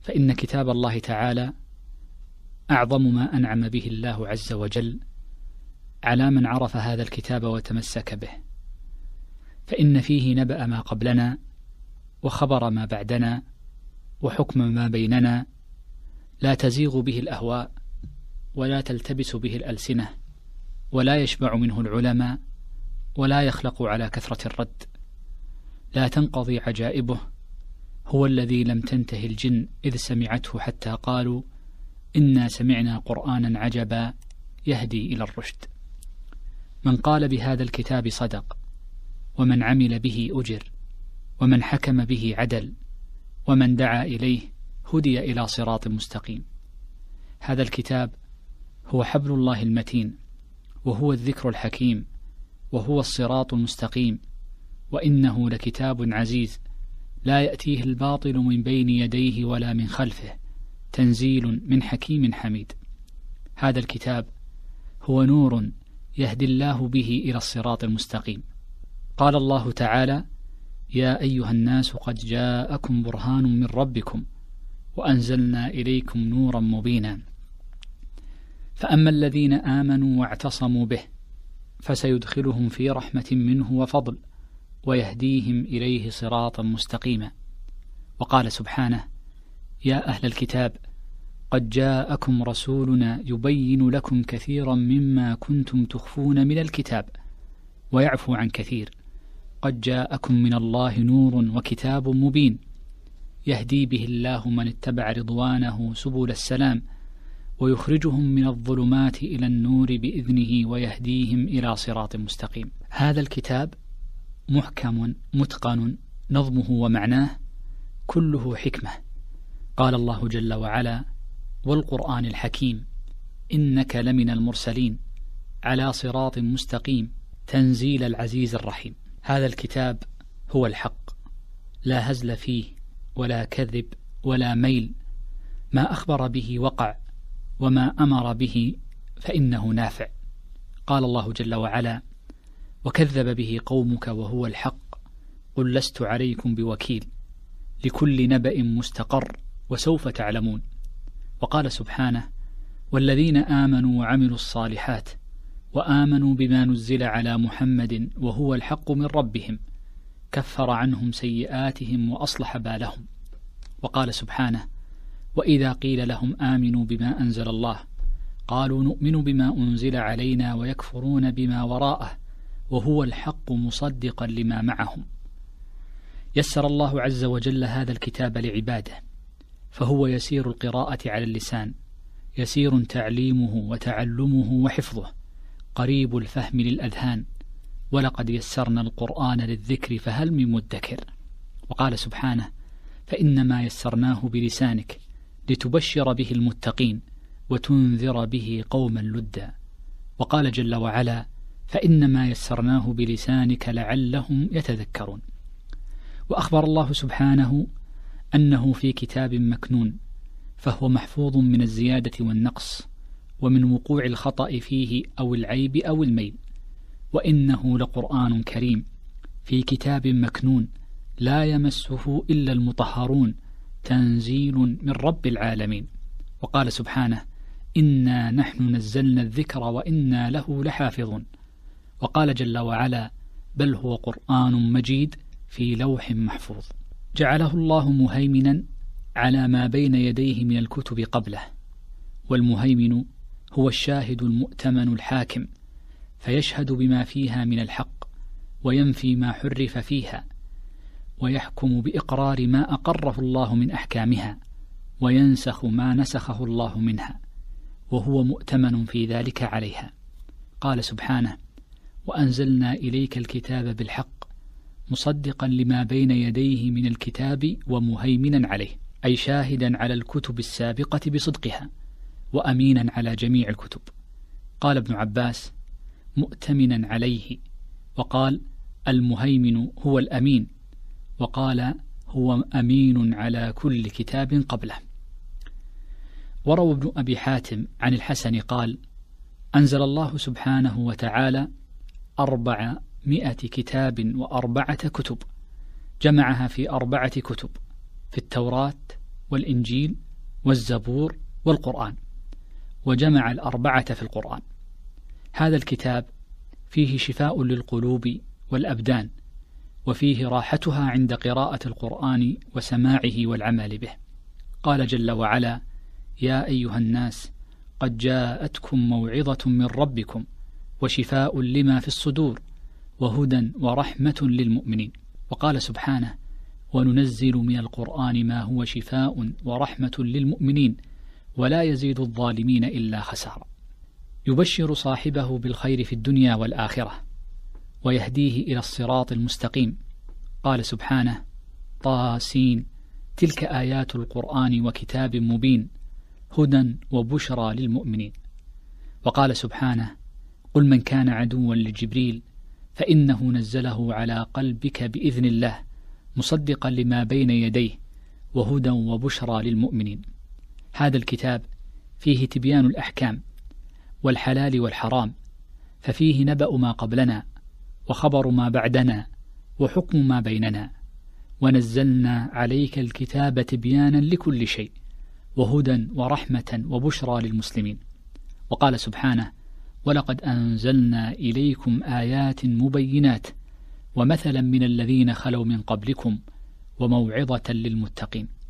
فإن كتاب الله تعالى أعظم ما أنعم به الله عز وجل على من عرف هذا الكتاب وتمسك به، فإن فيه نبأ ما قبلنا وخبر ما بعدنا وحكم ما بيننا، لا تزيغ به الأهواء ولا تلتبس به الألسنة، ولا يشبع منه العلماء ولا يخلق على كثرة الرد، لا تنقضي عجائبه. هو الذي لم تنته الجن إذ سمعته حتى قالوا إنا سمعنا قرآنا عجبا يهدي إلى الرشد. من قال بهذا الكتاب صدق، ومن عمل به أجر، ومن حكم به عدل، ومن دعا إليه هدي إلى صراط مستقيم. هذا الكتاب هو حبل الله المتين، وهو الذكر الحكيم، وهو الصراط المستقيم، وإنه لكتاب عزيز لا يأتيه الباطل من بين يديه ولا من خلفه، تنزيل من حكيم حميد. هذا الكتاب هو نور يهدي الله به إلى الصراط المستقيم. قال الله تعالى: يا أيها الناس قد جاءكم برهان من ربكم وأنزلنا إليكم نورا مبينا. فأما الذين آمنوا واعتصموا به فسيدخلهم في رحمة منه وفضل ويهديهم إليه صراطا مستقيما. وقال سبحانه: يا أهل الكتاب قد جاءكم رسولنا يبين لكم كثيرا مما كنتم تخفون من الكتاب ويعفو عن كثير، قد جاءكم من الله نور وكتاب مبين يهدي به الله من اتبع رضوانه سبل السلام ويخرجهم من الظلمات إلى النور بإذنه ويهديهم إلى صراط مستقيم. هذا الكتاب محكم متقن نظمه ومعناه كله حكمة. قال الله جل وعلا: والقرآن الحكيم إنك لمن المرسلين على صراط مستقيم تنزيل العزيز الرحيم. هذا الكتاب هو الحق، لا هزل فيه ولا كذب ولا ميل، ما أخبر به وقع وما أمر به فإنه نافع. قال الله جل وعلا: وكذب به قومك وهو الحق قل لست عليكم بوكيل لكل نبأ مستقر وسوف تعلمون. وقال سبحانه: والذين آمنوا وعملوا الصالحات وآمنوا بما نزل على محمد وهو الحق من ربهم كفر عنهم سيئاتهم وأصلح بالهم. وقال سبحانه: وإذا قيل لهم آمنوا بما أنزل الله قالوا نؤمن بما أنزل علينا ويكفرون بما وراءه وهو الحق مصدقا لما معهم. يسر الله عز وجل هذا الكتاب لعباده، فهو يسير القراءة على اللسان، يسير تعليمه وتعلمه وحفظه، قريب الفهم للأذهان، ولقد يسرنا القرآن للذكر فهل من مدكر. وقال سبحانه: فإنما يسرناه بلسانك لتبشر به المتقين وتنذر به قوما لدا. وقال جل وعلا: فإنما يسرناه بلسانك لعلهم يتذكرون. وأخبر الله سبحانه أنه في كتاب مكنون، فهو محفوظ من الزيادة والنقص ومن وقوع الخطأ فيه أو العيب أو الميل، وإنه لقرآن كريم في كتاب مكنون لا يمسه إلا المطهرون تنزيل من رب العالمين. وقال سبحانه: إنا نحن نزلنا الذكر وإنا له لحافظون. وقال جل وعلا: بل هو قرآن مجيد في لوح محفوظ. جعله الله مهيمنا على ما بين يديه من الكتب قبله، والمهيمن هو الشاهد المؤتمن الحاكم، فيشهد بما فيها من الحق وينفي ما حرف فيها، ويحكم بإقرار ما أقره الله من أحكامها وينسخ ما نسخه الله منها، وهو مؤتمن في ذلك عليها. قال سبحانه: وأنزلنا إليك الكتاب بالحق مصدقا لما بين يديه من الكتاب ومهيمنا عليه، أي شاهدا على الكتب السابقة بصدقها وأمينا على جميع الكتب. قال ابن عباس: مؤتمنا عليه، وقال: المهيمن هو الأمين، وقال: هو أمين على كل كتاب قبله. وروى ابن أبي حاتم عن الحسن قال: أنزل الله سبحانه وتعالى 400 كتاب و4 كتب، جمعها في 4 كتب، في التوراة والإنجيل والزبور والقرآن، وجمع الأربعة في القرآن. هذا الكتاب فيه شفاء للقلوب والأبدان، وفيه راحتها عند قراءة القرآن وسماعه والعمل به. قال جل وعلا: يا أيها الناس قد جاءتكم موعظة من ربكم وشفاء لما في الصدور وهدى ورحمة للمؤمنين. وقال سبحانه: وننزل من القرآن ما هو شفاء ورحمة للمؤمنين ولا يزيد الظالمين إلا خسارا. يبشر صاحبه بالخير في الدنيا والآخرة ويهديه إلى الصراط المستقيم. قال سبحانه: طاسين تلك آيات القرآن وكتاب مبين هدى وبشرى للمؤمنين. وقال سبحانه: قل من كان عدوا لجبريل فإنه نزله على قلبك بإذن الله مصدقا لما بين يديه وهدى وبشرى للمؤمنين. هذا الكتاب فيه تبيان الأحكام والحلال والحرام، ففيه نبأ ما قبلنا وخبر ما بعدنا وحكم ما بيننا. ونزلنا عليك الكتاب تبيانا لكل شيء وهدى ورحمة وبشرى للمسلمين. وقال سبحانه: ولقد أنزلنا إليكم آيات مبينات ومثلا من الذين خلوا من قبلكم وموعظة للمتقين.